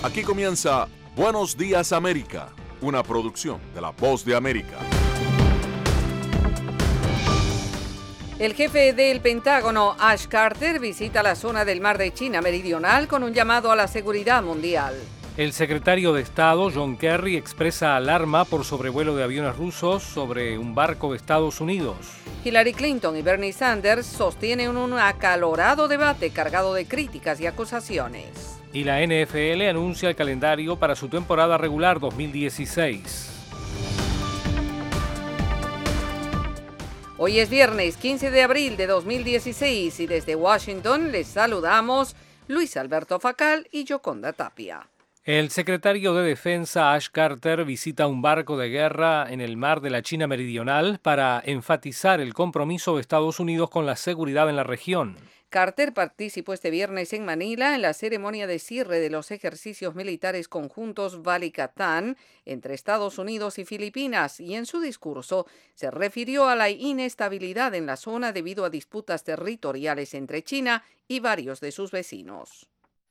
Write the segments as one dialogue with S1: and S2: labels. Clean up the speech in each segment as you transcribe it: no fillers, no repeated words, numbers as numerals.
S1: Aquí comienza Buenos Días América, una producción de La Voz de América.
S2: El jefe del Pentágono, Ash Carter, visita la zona del Mar de China Meridional con un llamado a la seguridad mundial.
S3: El secretario de Estado, John Kerry, expresa alarma por sobrevuelo de aviones rusos sobre un barco de Estados Unidos.
S2: Hillary Clinton y Bernie Sanders sostienen un acalorado debate cargado de críticas y acusaciones.
S3: Y la NFL anuncia el calendario para su temporada regular 2016.
S2: Hoy es viernes 15 de abril de 2016 y desde Washington les saludamos Luis Alberto Facal y Yoconda Tapia.
S3: El secretario de Defensa, Ash Carter, visita un barco de guerra en el mar de la China Meridional para enfatizar el compromiso de Estados Unidos con la seguridad en la región.
S2: Carter participó este viernes en Manila en la ceremonia de cierre de los ejercicios militares conjuntos Balikatan entre Estados Unidos y Filipinas y en su discurso se refirió a la inestabilidad en la zona debido a disputas territoriales entre China y varios de sus vecinos.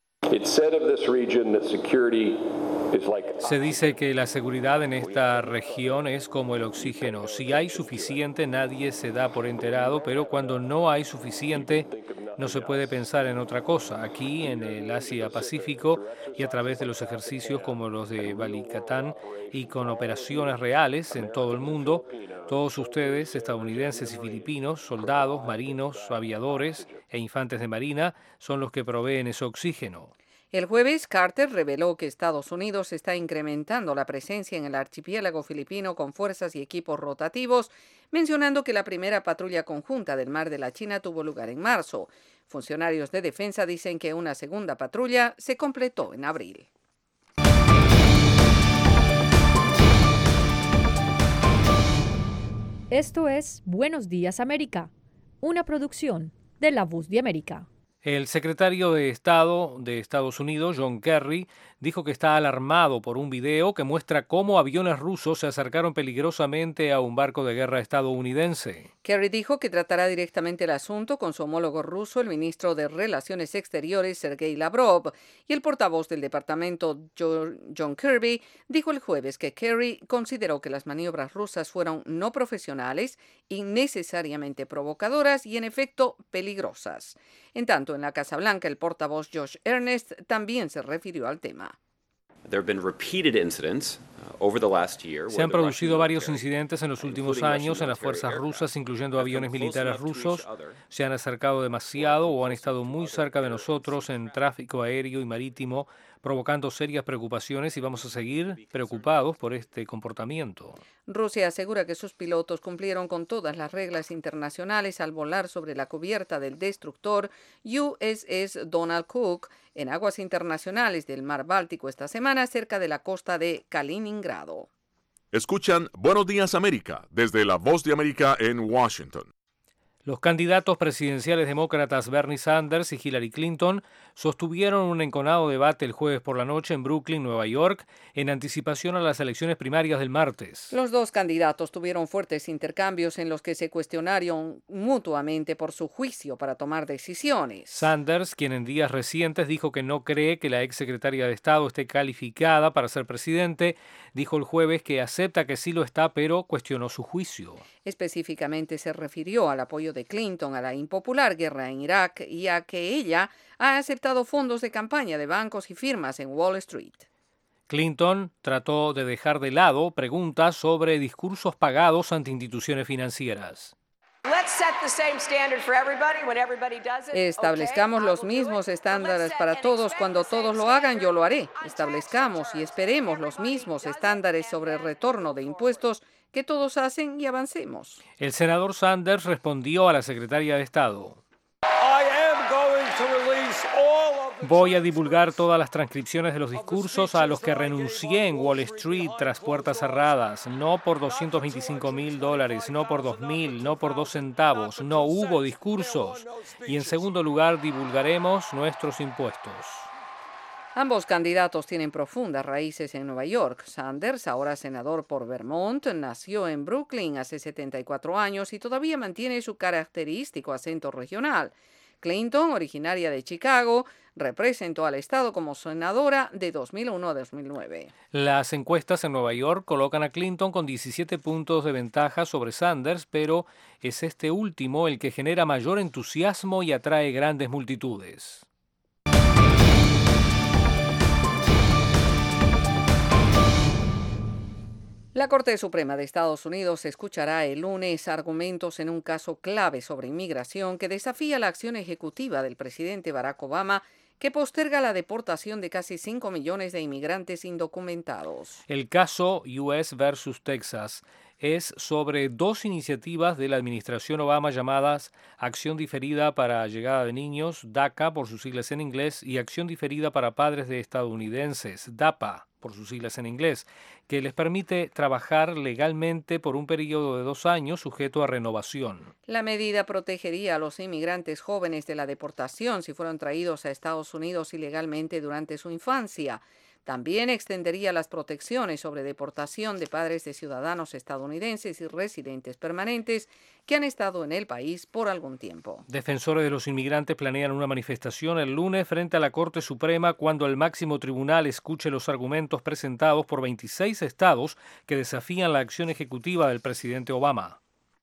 S3: Se dice que la seguridad en esta región es como el oxígeno. Si hay suficiente, nadie se da por enterado, pero cuando no hay suficiente, no se puede pensar en otra cosa. Aquí, en el Asia-Pacífico, y a través de los ejercicios como los de Balikatan y con operaciones reales en todo el mundo, todos ustedes, estadounidenses y filipinos, soldados, marinos, aviadores e infantes de marina, son los que proveen ese oxígeno.
S2: El jueves, Carter reveló que Estados Unidos está incrementando la presencia en el archipiélago filipino con fuerzas y equipos rotativos, mencionando que la primera patrulla conjunta del Mar de la China tuvo lugar en marzo. Funcionarios de defensa dicen que una segunda patrulla se completó en abril.
S4: Esto es Buenos Días América, una producción de La Voz de América.
S3: El secretario de Estado de Estados Unidos, John Kerry, dijo que está alarmado por un video que muestra cómo aviones rusos se acercaron peligrosamente a un barco de guerra estadounidense.
S2: Kerry dijo que tratará directamente el asunto con su homólogo ruso, el ministro de Relaciones Exteriores, Sergei Lavrov, y el portavoz del departamento, John Kirby, dijo el jueves que Kerry consideró que las maniobras rusas fueron no profesionales, innecesariamente provocadoras y, en efecto, peligrosas. En tanto, en la Casa Blanca, el portavoz Josh Earnest también se refirió al tema.
S3: Se han producido varios incidentes en los últimos años en las fuerzas rusas, incluyendo aviones militares rusos. Se han acercado demasiado o han estado muy cerca de nosotros en tráfico aéreo y marítimo, provocando serias preocupaciones y vamos a seguir preocupados por este comportamiento.
S2: Rusia asegura que sus pilotos cumplieron con todas las reglas internacionales al volar sobre la cubierta del destructor USS Donald Cook en aguas internacionales del Mar Báltico esta semana cerca de la costa de Kaliningrado.
S1: Escuchan Buenos Días América desde La Voz de América en Washington.
S3: Los candidatos presidenciales demócratas Bernie Sanders y Hillary Clinton sostuvieron un enconado debate el jueves por la noche en Brooklyn, Nueva York, en anticipación a las elecciones primarias del martes.
S2: Los dos candidatos tuvieron fuertes intercambios en los que se cuestionaron mutuamente por su juicio para tomar decisiones.
S3: Sanders, quien en días recientes dijo que no cree que la exsecretaria de Estado esté calificada para ser presidente, dijo el jueves que acepta que sí lo está, pero cuestionó su juicio.
S2: Específicamente se refirió al apoyo de Clinton a la impopular guerra en Irak y a que ella ha aceptado fondos de campaña de bancos y firmas en Wall Street.
S3: Clinton trató de dejar de lado preguntas sobre discursos pagados ante instituciones financieras.
S2: Establezcamos los mismos estándares para todos. Cuando todos lo hagan, yo lo haré. Establezcamos y esperemos los mismos estándares sobre retorno de impuestos que todos hacen y avancemos.
S3: El senador Sanders respondió a la secretaria de Estado. Voy a divulgar todas las transcripciones de los discursos a los que renuncié en Wall Street tras puertas cerradas, no por $225,000, no por $2,000, no por 2 centavos, no hubo discursos. Y en segundo lugar, divulgaremos nuestros impuestos.
S2: Ambos candidatos tienen profundas raíces en Nueva York. Sanders, ahora senador por Vermont, nació en Brooklyn hace 74 años y todavía mantiene su característico acento regional. Clinton, originaria de Chicago, representó al estado como senadora de 2001 a 2009.
S3: Las encuestas en Nueva York colocan a Clinton con 17 puntos de ventaja sobre Sanders, pero es este último el que genera mayor entusiasmo y atrae grandes multitudes.
S2: La Corte Suprema de Estados Unidos escuchará el lunes argumentos en un caso clave sobre inmigración que desafía la acción ejecutiva del presidente Barack Obama, que posterga la deportación de casi 5 millones de inmigrantes indocumentados.
S3: El caso US versus Texas es sobre dos iniciativas de la administración Obama llamadas Acción Diferida para Llegada de Niños, DACA por sus siglas en inglés, y Acción Diferida para Padres de Estadounidenses, DAPA por sus siglas en inglés, que les permite trabajar legalmente por un periodo de 2 años sujeto a renovación.
S2: La medida protegería a los inmigrantes jóvenes de la deportación si fueron traídos a Estados Unidos ilegalmente durante su infancia. También extendería las protecciones sobre deportación de padres de ciudadanos estadounidenses y residentes permanentes que han estado en el país por algún tiempo.
S3: Defensores de los inmigrantes planean una manifestación el lunes frente a la Corte Suprema cuando el máximo tribunal escuche los argumentos presentados por 26 estados que desafían la acción ejecutiva del presidente Obama.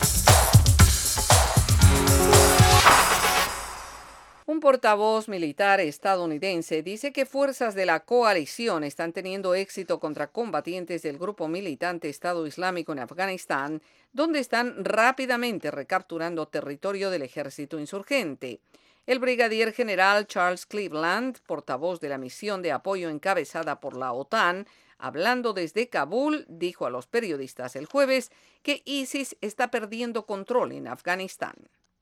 S2: Un portavoz militar estadounidense dice que fuerzas de la coalición están teniendo éxito contra combatientes del grupo militante Estado Islámico en Afganistán, donde están rápidamente recapturando territorio del ejército insurgente. El brigadier general Charles Cleveland, portavoz de la misión de apoyo encabezada por la OTAN, hablando desde Kabul, dijo a los periodistas el jueves que ISIS está perdiendo control en Afganistán.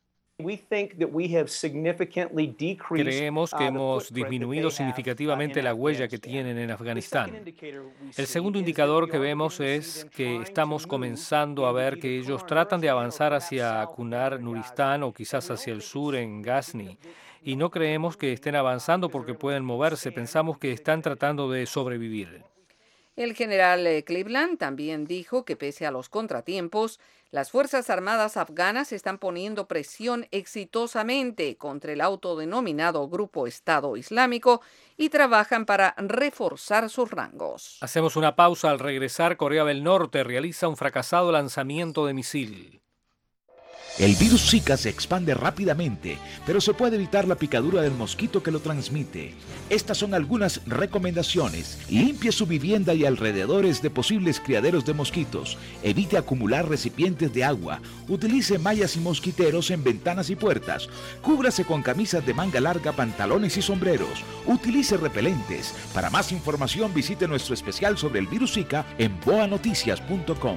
S3: Creemos que hemos disminuido significativamente la huella que tienen en Afganistán. El segundo indicador que vemos es que estamos comenzando a ver que ellos tratan de avanzar hacia Kunar-Nuristán o quizás hacia el sur en Ghazni. Y no creemos que estén avanzando porque pueden moverse, pensamos que están tratando de sobrevivir.
S2: El general Cleveland también dijo que pese a los contratiempos, las Fuerzas Armadas afganas están poniendo presión exitosamente contra el autodenominado Grupo Estado Islámico y trabajan para reforzar sus rangos.
S3: Hacemos una pausa. Al regresar, Corea del Norte realiza un fracasado lanzamiento de misil.
S5: El virus Zika se expande rápidamente, pero se puede evitar la picadura del mosquito que lo transmite. Estas son algunas recomendaciones. Limpie su vivienda y alrededores de posibles criaderos de mosquitos. Evite acumular recipientes de agua. Utilice mallas y mosquiteros en ventanas y puertas. Cúbrase con camisas de manga larga, pantalones y sombreros. Utilice repelentes. Para más información visite nuestro especial sobre el virus Zika en boanoticias.com.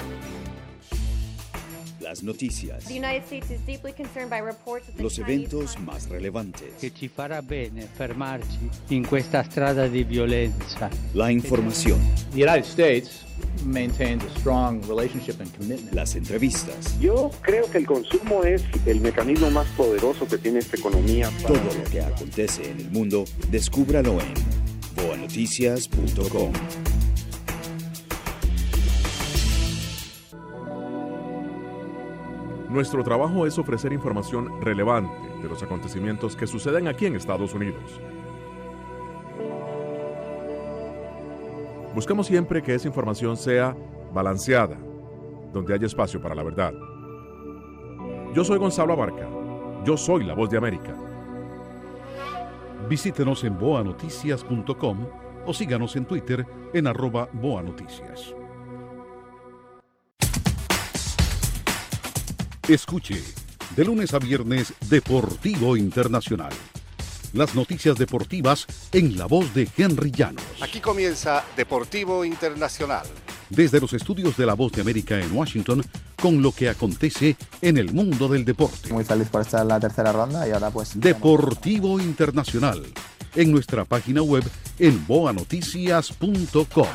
S6: Las noticias, los eventos más relevantes,
S7: che ci farà bene fermarci in questa strada di violenza.
S6: La información,
S8: The United States maintains a strong relationship and commitment.
S6: las entrevistas,
S9: Yo creo que el consumo es el mecanismo más poderoso que tiene esta economía.
S6: todo lo que acontece en el mundo, descúbralo en boanoticias.com.
S1: Nuestro trabajo es ofrecer información relevante de los acontecimientos que suceden aquí en Estados Unidos. Buscamos siempre que esa información sea balanceada, donde haya espacio para la verdad. Yo soy Gonzalo Abarca. Yo soy la Voz de América.
S10: Visítenos en boanoticias.com o síganos en Twitter en @boanoticias. Escuche, de lunes a viernes, Deportivo Internacional. Las noticias deportivas en la voz de Henry Llanos.
S11: Aquí comienza Deportivo Internacional.
S10: Desde los estudios de La Voz de América en Washington, con lo que acontece en el mundo del deporte.
S12: Muy feliz por estar en la tercera ronda y ahora pues...
S10: Deportivo Internacional, en nuestra página web en boanoticias.com.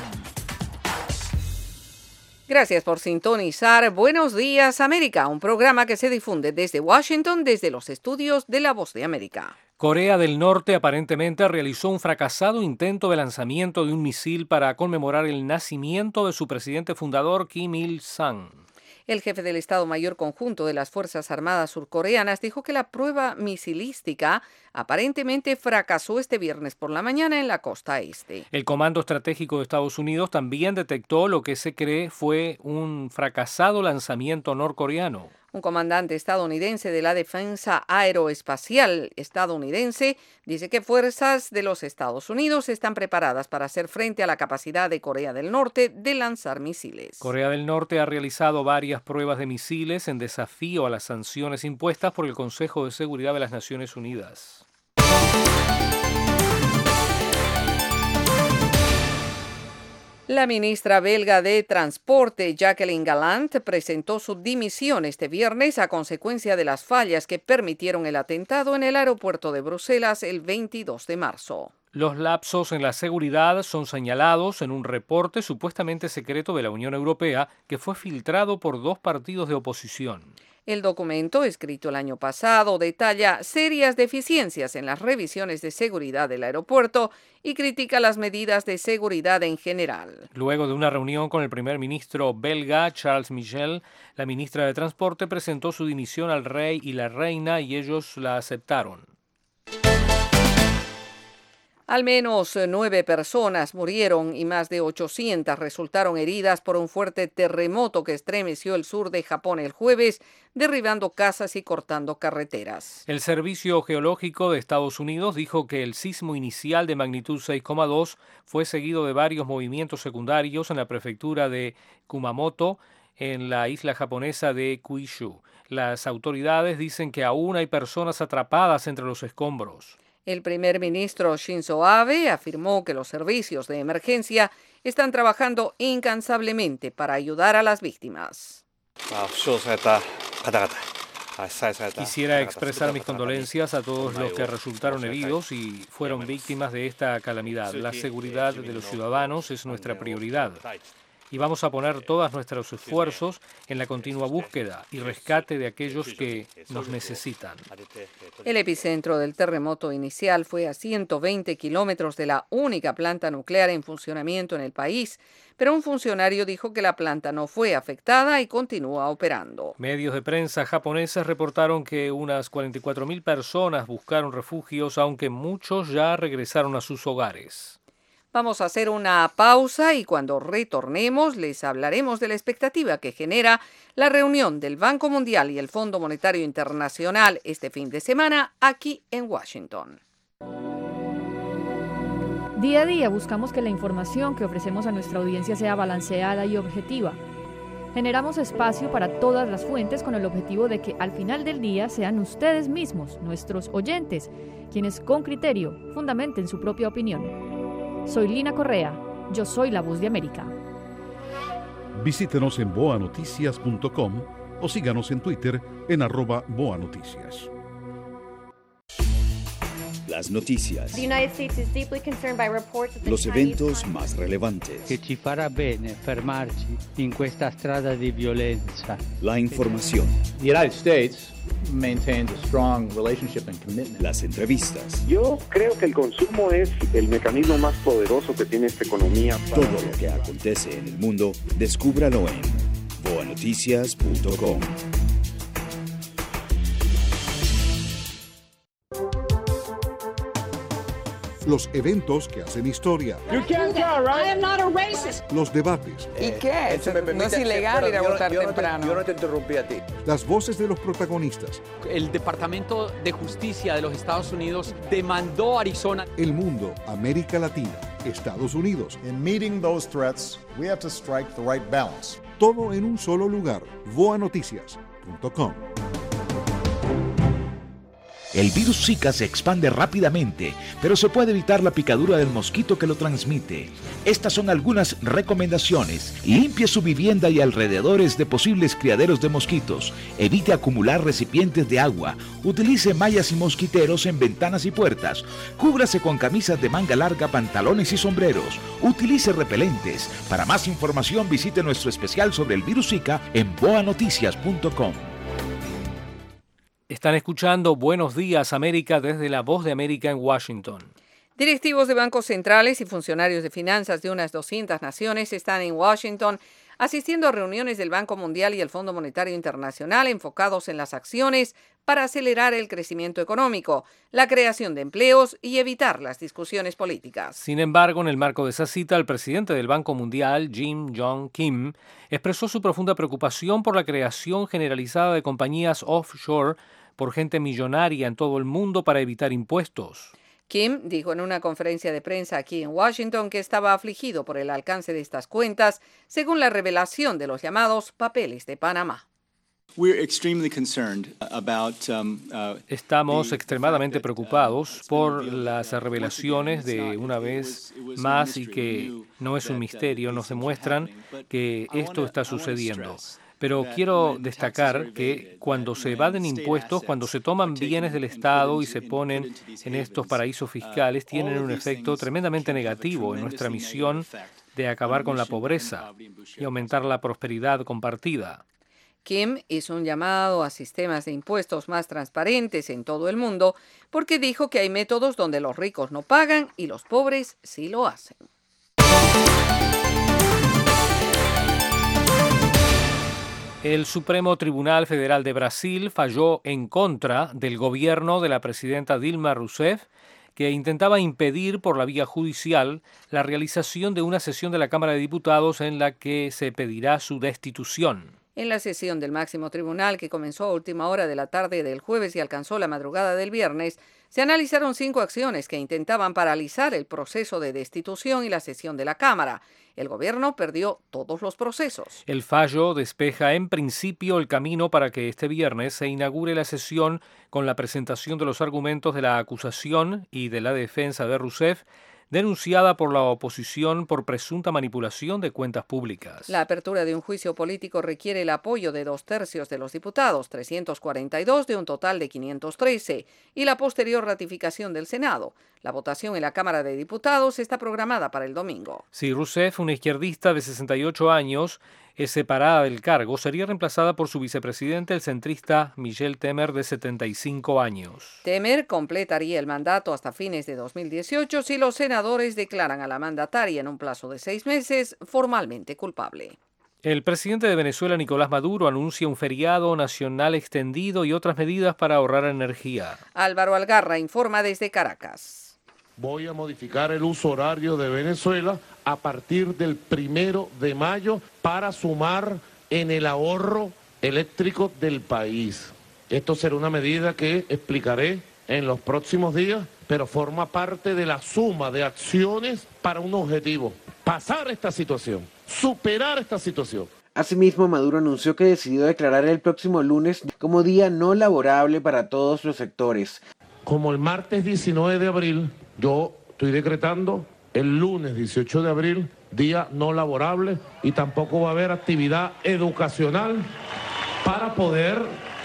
S2: Gracias por sintonizar Buenos Días América, un programa que se difunde desde Washington, desde los estudios de La Voz de América.
S3: Corea del Norte aparentemente realizó un fracasado intento de lanzamiento de un misil para conmemorar el nacimiento de su presidente fundador Kim Il-sung.
S2: El jefe del Estado Mayor Conjunto de las Fuerzas Armadas surcoreanas dijo que la prueba misilística aparentemente fracasó este viernes por la mañana en la costa este.
S3: El Comando Estratégico de Estados Unidos también detectó lo que se cree fue un fracasado lanzamiento norcoreano.
S2: Un comandante estadounidense de la Defensa Aeroespacial estadounidense dice que fuerzas de los Estados Unidos están preparadas para hacer frente a la capacidad de Corea del Norte de lanzar misiles.
S3: Corea del Norte ha realizado varias pruebas de misiles en desafío a las sanciones impuestas por el Consejo de Seguridad de las Naciones Unidas.
S2: La ministra belga de Transporte, Jacqueline Galland, presentó su dimisión este viernes a consecuencia de las fallas que permitieron el atentado en el aeropuerto de Bruselas el 22 de marzo.
S3: Los lapsos en la seguridad son señalados en un reporte supuestamente secreto de la Unión Europea que fue filtrado por 2 partidos de oposición.
S2: El documento, escrito el año pasado, detalla serias deficiencias en las revisiones de seguridad del aeropuerto y critica las medidas de seguridad en general.
S3: Luego de una reunión con el primer ministro belga, Charles Michel, la ministra de Transporte presentó su dimisión al rey y la reina y ellos la aceptaron.
S2: Al menos 9 personas murieron y más de 800 resultaron heridas por un fuerte terremoto que estremeció el sur de Japón el jueves, derribando casas y cortando carreteras.
S3: El Servicio Geológico de Estados Unidos dijo que el sismo inicial de magnitud 6,2 fue seguido de varios movimientos secundarios en la prefectura de Kumamoto, en la isla japonesa de Kyushu. Las autoridades dicen que aún hay personas atrapadas entre los escombros.
S2: El primer ministro Shinzo Abe afirmó que los servicios de emergencia están trabajando incansablemente para ayudar a las víctimas.
S3: Quisiera expresar mis condolencias a todos los que resultaron heridos y fueron víctimas de esta calamidad. La seguridad de los ciudadanos es nuestra prioridad. Y vamos a poner todos nuestros esfuerzos en la continua búsqueda y rescate de aquellos que nos necesitan.
S2: El epicentro del terremoto inicial fue a 120 kilómetros de la única planta nuclear en funcionamiento en el país, pero un funcionario dijo que la planta no fue afectada y continúa operando.
S3: Medios de prensa japoneses reportaron que unas 44.000 personas buscaron refugios, aunque muchos ya regresaron a sus hogares.
S2: Vamos a hacer una pausa y cuando retornemos les hablaremos de la expectativa que genera la reunión del Banco Mundial y el Fondo Monetario Internacional este fin de semana aquí en Washington.
S4: Día a día buscamos que la información que ofrecemos a nuestra audiencia sea balanceada y objetiva. Generamos espacio para todas las fuentes con el objetivo de que al final del día sean ustedes mismos, nuestros oyentes, quienes con criterio fundamenten su propia opinión. Soy Lina Correa, yo soy la Voz de América.
S10: Visítenos en boanoticias.com o síganos en Twitter en @boanoticias.
S6: Las noticias. Los eventos más relevantes.
S7: Che ci farà bene fermarci in questa strada di violenza.
S6: La información.
S8: The United States maintains a strong relationship and commitment.
S6: Las entrevistas.
S9: Yo creo que el consumo es el mecanismo más poderoso que tiene esta economía.
S6: Todo lo que acontece en el mundo, descúbralo en boanoticias.com.
S10: Los eventos que hacen historia. Los debates.
S2: ¿Y qué? No es ilegal ir a votar temprano.
S13: Yo no te interrumpí a ti.
S10: Las voces de los protagonistas.
S14: El Departamento de Justicia de los Estados Unidos demandó a Arizona.
S10: El mundo, América Latina, Estados Unidos.
S15: In meeting those threats, we have to strike the right balance.
S10: Todo en un solo lugar. boanoticias.com.
S5: El virus Zika se expande rápidamente, pero se puede evitar la picadura del mosquito que lo transmite. Estas son algunas recomendaciones. Limpie su vivienda y alrededores de posibles criaderos de mosquitos. Evite acumular recipientes de agua. Utilice mallas y mosquiteros en ventanas y puertas. Cúbrase con camisas de manga larga, pantalones y sombreros. Utilice repelentes. Para más información visite nuestro especial sobre el virus Zika en boanoticias.com.
S3: Están escuchando Buenos Días América desde la Voz de América en Washington.
S2: Directivos de bancos centrales y funcionarios de finanzas de unas 200 naciones están en Washington asistiendo a reuniones del Banco Mundial y el Fondo Monetario Internacional enfocados en las acciones para acelerar el crecimiento económico, la creación de empleos y evitar las discusiones políticas.
S3: Sin embargo, en el marco de esa cita, el presidente del Banco Mundial, Jim Yong Kim, expresó su profunda preocupación por la creación generalizada de compañías offshore por gente millonaria en todo el mundo para evitar impuestos.
S2: Kim dijo en una conferencia de prensa aquí en Washington que estaba afligido por el alcance de estas cuentas, según la revelación de los llamados papeles de Panamá.
S3: Estamos extremadamente preocupados por las revelaciones de una vez más y que no es un misterio, nos demuestran que esto está sucediendo. Pero quiero destacar que cuando se evaden impuestos, cuando se toman bienes del Estado y se ponen en estos paraísos fiscales, tienen un efecto tremendamente negativo en nuestra misión de acabar con la pobreza y aumentar la prosperidad compartida.
S2: Kim hizo un llamado a sistemas de impuestos más transparentes en todo el mundo porque dijo que hay métodos donde los ricos no pagan y los pobres sí lo hacen.
S3: El Supremo Tribunal Federal de Brasil falló en contra del gobierno de la presidenta Dilma Rousseff, que intentaba impedir por la vía judicial la realización de una sesión de la Cámara de Diputados en la que se pedirá su destitución.
S2: En la sesión del máximo tribunal, que comenzó a última hora de la tarde del jueves y alcanzó la madrugada del viernes, se analizaron 5 acciones que intentaban paralizar el proceso de destitución y la sesión de la Cámara. El gobierno perdió todos los procesos.
S3: El fallo despeja en principio el camino para que este viernes se inaugure la sesión con la presentación de los argumentos de la acusación y de la defensa de Rousseff, denunciada por la oposición por presunta manipulación de cuentas públicas.
S2: La apertura de un juicio político requiere el apoyo de 2/3 de los diputados, 342 de un total de 513, y la posterior ratificación del Senado. La votación en la Cámara de Diputados está programada para el domingo.
S3: Si Rousseff, una izquierdista de 68 años, es separada del cargo, sería reemplazada por su vicepresidente, el centrista Michel Temer, de 75 años.
S2: Temer completaría el mandato hasta fines de 2018 si los senadores declaran a la mandataria en un plazo de 6 meses formalmente culpable.
S3: El presidente de Venezuela, Nicolás Maduro, anuncia un feriado nacional extendido y otras medidas para ahorrar energía.
S2: Álvaro Algarra informa desde Caracas.
S13: Voy a modificar el uso horario de Venezuela a partir del 1 de mayo para sumar en el ahorro eléctrico del país. Esto será una medida que explicaré en los próximos días, pero forma parte de la suma de acciones para un objetivo: pasar esta situación, superar esta situación.
S16: Asimismo, Maduro anunció que decidió declarar el próximo lunes como día no laborable para todos los sectores.
S13: Como el martes 19 de abril, yo estoy decretando el lunes 18 de abril día no laborable y tampoco va a haber actividad educacional para poder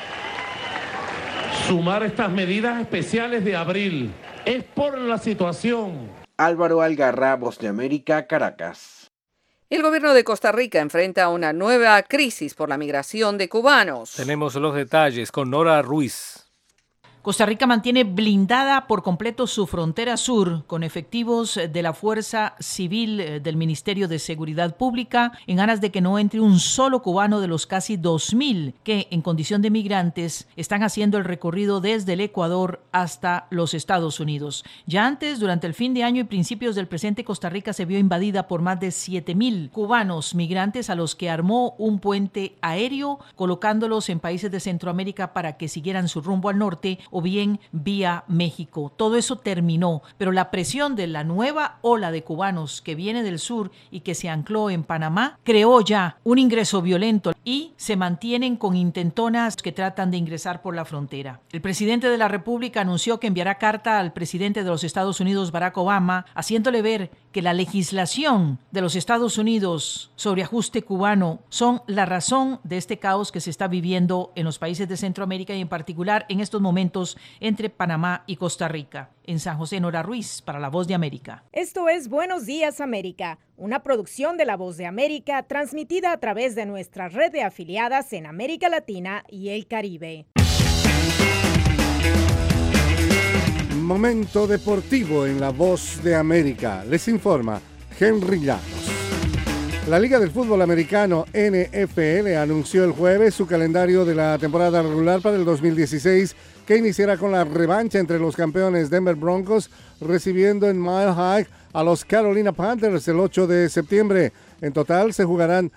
S13: sumar estas medidas especiales de abril. Es por la situación.
S16: Álvaro Algarra, Voz de América, Caracas.
S2: El gobierno de Costa Rica enfrenta una nueva crisis por la migración de cubanos.
S3: Tenemos los detalles con Nora Ruiz.
S17: Costa Rica mantiene blindada por completo su frontera sur con efectivos de la Fuerza Civil del Ministerio de Seguridad Pública en aras de que no entre un solo cubano de los casi 2.000 que en condición de migrantes están haciendo el recorrido desde el Ecuador hasta los Estados Unidos. Ya antes, durante el fin de año y principios del presente, Costa Rica se vio invadida por más de 7.000 cubanos migrantes a los que armó un puente aéreo colocándolos en países de Centroamérica para que siguieran su rumbo al norte o bien vía México. Todo eso terminó, pero la presión de la nueva ola de cubanos que viene del sur y que se ancló en Panamá creó ya un ingreso violento y se mantienen con intentonas que tratan de ingresar por la frontera. El presidente de la República anunció que enviará carta al presidente de los Estados Unidos, Barack Obama, haciéndole ver que la legislación de los Estados Unidos sobre ajuste cubano son la razón de este caos que se está viviendo en los países de Centroamérica y en particular en estos momentos entre Panamá y Costa Rica. En San José, Nora Ruiz, para La Voz de América.
S18: Esto es Buenos Días América, una producción de La Voz de América transmitida a través de nuestra red de afiliadas en América Latina y el Caribe.
S19: Momento deportivo en La Voz de América. Les informa Henry Llanos. La Liga del Fútbol Americano NFL anunció el jueves su calendario de la temporada regular para el 2016, que iniciará con la revancha entre los campeones Denver Broncos recibiendo en Mile High a los Carolina Panthers el 8 de septiembre. En total se jugarán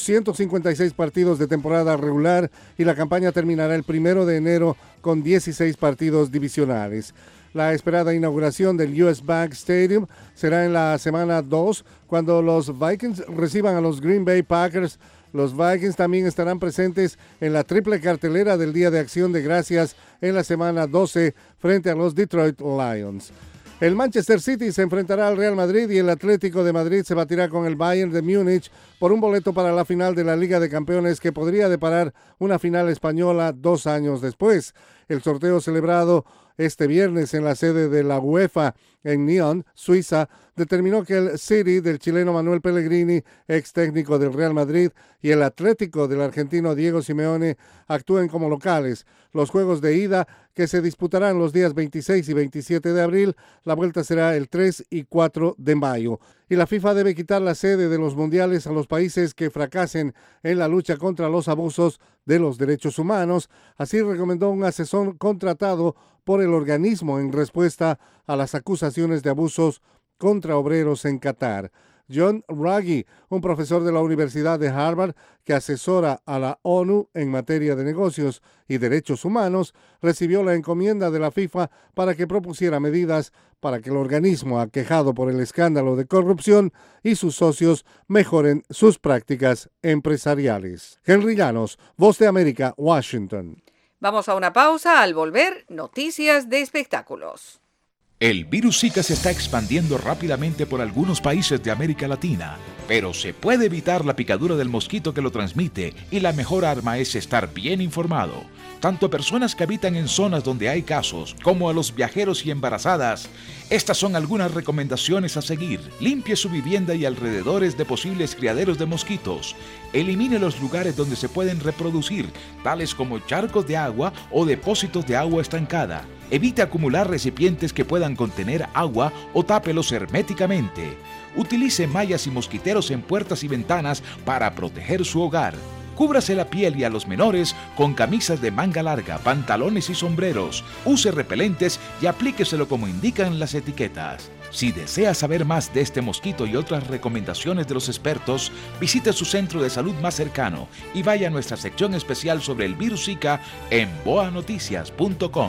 S19: 256 partidos de temporada regular y la campaña terminará el 1 de enero con 16 partidos divisionales. La esperada inauguración del US Bank Stadium será en la semana 2, cuando los Vikings reciban a los Green Bay Packers. Los Vikings también estarán presentes en la triple cartelera del Día de Acción de Gracias en la semana 12 frente a los Detroit Lions. El Manchester City se enfrentará al Real Madrid y el Atlético de Madrid se batirá con el Bayern de Múnich por un boleto para la final de la Liga de Campeones, que podría deparar una final española 2 años después. El sorteo celebrado este viernes en la sede de la UEFA en Nyon, Suiza, determinó que el City del chileno Manuel Pellegrini, ex técnico del Real Madrid, y el Atlético del argentino Diego Simeone actúen como locales. Los juegos de ida, que se disputarán los días 26 y 27 de abril, la vuelta será el 3 y 4 de mayo. Y la FIFA debe quitar la sede de los mundiales a los países que fracasen en la lucha contra los abusos de los derechos humanos. Así recomendó un asesor contratado por el organismo en respuesta a las acusaciones de abusos contra obreros en Qatar. John Ruggie, un profesor de la Universidad de Harvard que asesora a la ONU en materia de negocios y derechos humanos, recibió la encomienda de la FIFA para que propusiera medidas para que el organismo aquejado por el escándalo de corrupción y sus socios mejoren sus prácticas empresariales. Henry Llanos, Voz de América, Washington.
S2: Vamos a una pausa. Al volver, noticias de espectáculos.
S5: El virus Zika se está expandiendo rápidamente por algunos países de América Latina, pero se puede evitar la picadura del mosquito que lo transmite y la mejor arma es estar bien informado. Tanto a personas que habitan en zonas donde hay casos como a los viajeros y embarazadas. Estas son algunas recomendaciones a seguir. Limpie su vivienda y alrededores de posibles criaderos de mosquitos. Elimine los lugares donde se pueden reproducir, tales como charcos de agua o depósitos de agua estancada. Evite acumular recipientes que puedan contener agua o tápelos herméticamente. Utilice mallas y mosquiteros en puertas y ventanas para proteger su hogar. Cúbrase la piel y a los menores con camisas de manga larga, pantalones y sombreros. Use repelentes y aplíqueselo como indican las etiquetas. Si desea saber más de este mosquito y otras recomendaciones de los expertos, visite su centro de salud más cercano y vaya a nuestra sección especial sobre el virus Zika en boanoticias.com.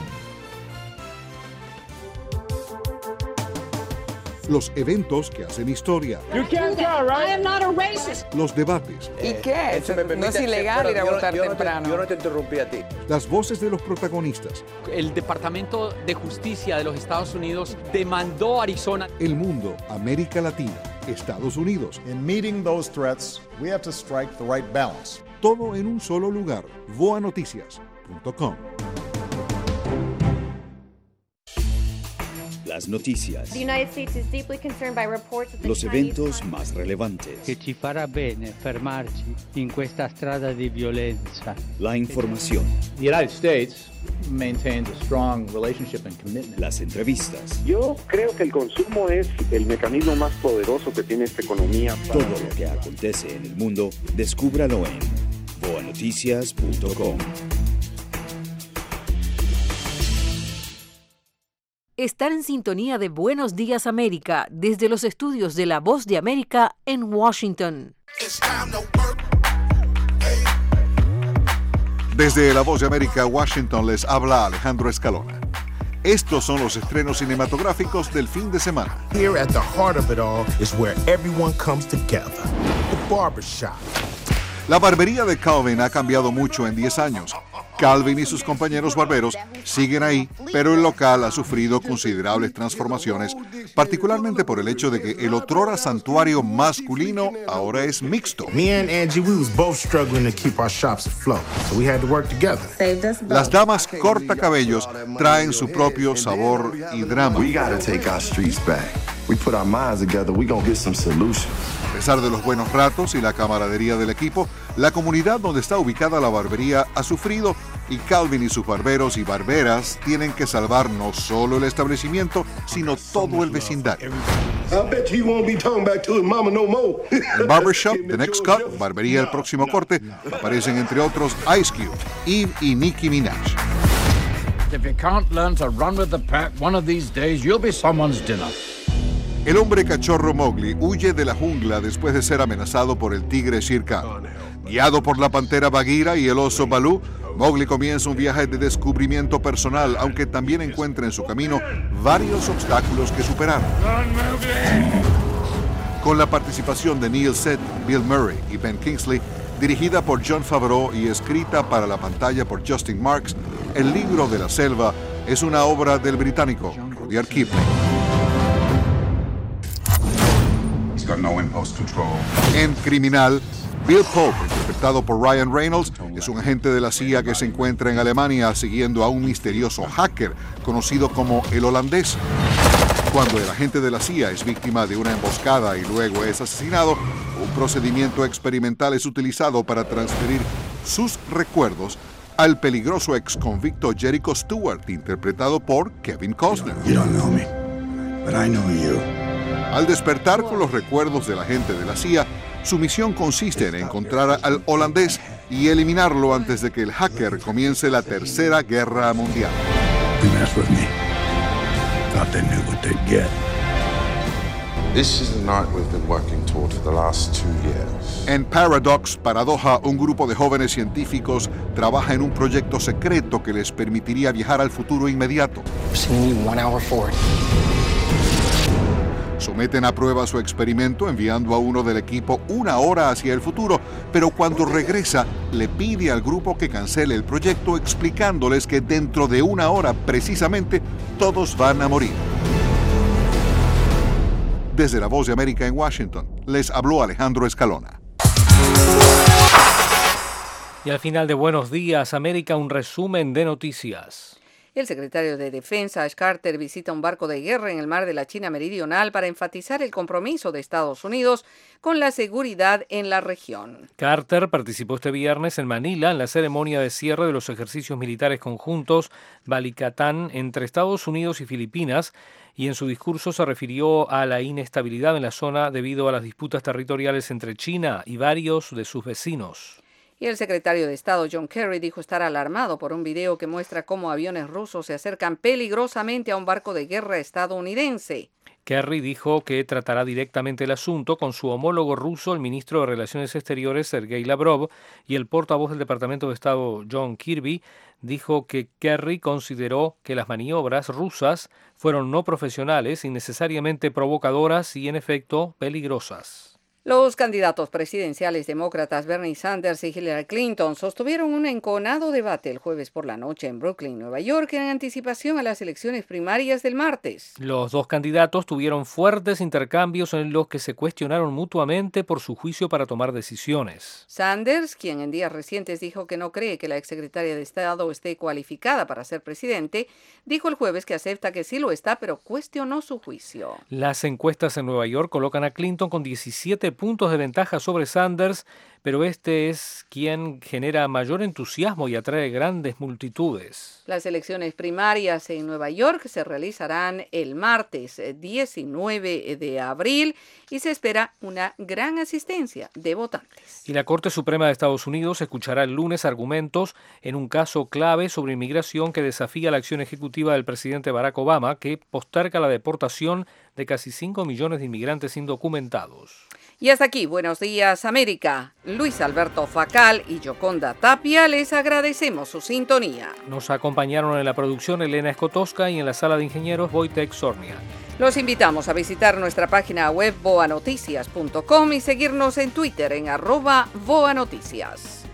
S10: Los eventos que hacen historia. Los debates.
S2: ¿Y qué? No es ilegal ir a votar temprano.
S20: Yo no te interrumpí a ti.
S10: Las voces de los protagonistas.
S14: El Departamento de Justicia de los Estados Unidos demandó a Arizona.
S10: El mundo, América Latina, Estados Unidos.
S15: In meeting those threats, we have to strike the right balance.
S10: Todo en un solo lugar. boanoticias.com.
S6: Las noticias. Los eventos más relevantes.
S7: Che ci farà bene fermarci in questa strada di violenza.
S6: La información.
S8: The United States maintains a strong relationship and commitment.
S6: Las entrevistas.
S9: Yo creo que el consumo es el mecanismo más poderoso que tiene esta economía.
S6: Todo lo que acontece en el mundo, descúbralo en boanoticias.com.
S21: Estar en sintonía de Buenos Días América desde los estudios de La Voz de América en Washington.
S11: Desde La Voz de América, Washington, les habla Alejandro Escalona. Estos son los estrenos cinematográficos del fin de semana.
S22: Here at the heart of it all is where everyone comes together. The barbershop.
S11: La barbería de Calvin ha cambiado mucho en 10 años. Calvin y sus compañeros barberos siguen ahí, pero el local ha sufrido considerables transformaciones, particularmente por el hecho de que el otrora santuario masculino ahora es mixto.
S22: Me and Angie, we was both struggling to keep our shops afloat, so we had to work together.
S11: Las damas cortacabellos traen su propio sabor y drama.
S22: We gotta take our streets back. we put our minds together, we're going to get some solutions.
S11: A pesar de los buenos ratos y la camaradería del equipo, la comunidad donde está ubicada la barbería ha sufrido y Calvin y sus barberos y barberas tienen que salvar no solo el establecimiento, sino todo el vecindario. En Barbershop, The Next Cut, Barbería El Próximo Corte, aparecen entre otros Ice Cube, Eve y Nicki Minaj.
S1: If you can't learn to run with the pack, one of these days you'll be someone's dinner.
S11: El hombre cachorro Mowgli huye de la jungla después de ser amenazado por el tigre Shere Khan. Guiado por la pantera Bagheera y el oso Baloo, Mowgli comienza un viaje de descubrimiento personal, aunque también encuentra en su camino varios obstáculos que superar. Con la participación de Neil Seth, Bill Murray y Ben Kingsley, dirigida por Jon Favreau y escrita para la pantalla por Justin Marks, El libro de la selva es una obra del británico Rudyard Kipling. En Criminal, Bill Pope, interpretado por Ryan Reynolds, es un agente de la CIA que se encuentra en Alemania siguiendo a un misterioso hacker conocido como el holandés. Cuando el agente de la CIA es víctima de una emboscada y luego es asesinado, un procedimiento experimental es utilizado para transferir sus recuerdos al peligroso exconvicto Jericho Stewart, interpretado por Kevin Costner.
S22: You don't know me, but I know you.
S11: Al despertar con los recuerdos del agente de la CIA, su misión consiste en encontrar al holandés y eliminarlo antes de que el hacker comience la Tercera Guerra Mundial.
S22: You mess with me. Thought they knew what they'd get.
S20: This is the night we've been working toward for the last 2 years.
S11: En Paradox, Paradoja, un grupo de jóvenes científicos trabaja en un proyecto secreto que les permitiría viajar al futuro inmediato. Someten a prueba su experimento enviando a uno del equipo 1 hora hacia el futuro, pero cuando regresa le pide al grupo que cancele el proyecto explicándoles que dentro de 1 hora precisamente todos van a morir. Desde La Voz de América en Washington, les habló Alejandro Escalona.
S3: Y al final de Buenos Días América, un resumen de noticias.
S2: El secretario de Defensa, Ash Carter, visita un barco de guerra en el mar de la China Meridional para enfatizar el compromiso de Estados Unidos con la seguridad en la región.
S3: Carter participó este viernes en Manila en la ceremonia de cierre de los ejercicios militares conjuntos Balikatan entre Estados Unidos y Filipinas, y en su discurso se refirió a la inestabilidad en la zona debido a las disputas territoriales entre China y varios de sus vecinos.
S2: Y el secretario de Estado John Kerry dijo estar alarmado por un video que muestra cómo aviones rusos se acercan peligrosamente a un barco de guerra estadounidense.
S3: Kerry dijo que tratará directamente el asunto con su homólogo ruso, el ministro de Relaciones Exteriores, Sergei Lavrov, y el portavoz del Departamento de Estado, John Kirby, dijo que Kerry consideró que las maniobras rusas fueron no profesionales, innecesariamente provocadoras y, en efecto, peligrosas.
S2: Los candidatos presidenciales demócratas Bernie Sanders y Hillary Clinton sostuvieron un enconado debate el jueves por la noche en Brooklyn, Nueva York, en anticipación a las elecciones primarias del martes.
S3: Los dos candidatos tuvieron fuertes intercambios en los que se cuestionaron mutuamente por su juicio para tomar decisiones.
S2: Sanders, quien en días recientes dijo que no cree que la exsecretaria de Estado esté cualificada para ser presidente, dijo el jueves que acepta que sí lo está, pero cuestionó su juicio.
S3: Las encuestas en Nueva York colocan a Clinton con 17 puntos de ventaja sobre Sanders, pero este es quien genera mayor entusiasmo y atrae grandes multitudes.
S2: Las elecciones primarias en Nueva York se realizarán el martes 19 de abril y se espera una gran asistencia de votantes.
S3: Y la Corte Suprema de Estados Unidos escuchará el lunes argumentos en un caso clave sobre inmigración que desafía la acción ejecutiva del presidente Barack Obama, que posterga la deportación de casi 5 millones de inmigrantes indocumentados.
S2: Y hasta aquí, Buenos Días América. Luis Alberto Facal y Yoconda Tapia les agradecemos su sintonía.
S3: Nos acompañaron en la producción Elena Escotosca y en la sala de ingenieros Wojtek Zornia.
S2: Los invitamos a visitar nuestra página web boanoticias.com y seguirnos en Twitter en @boanoticias.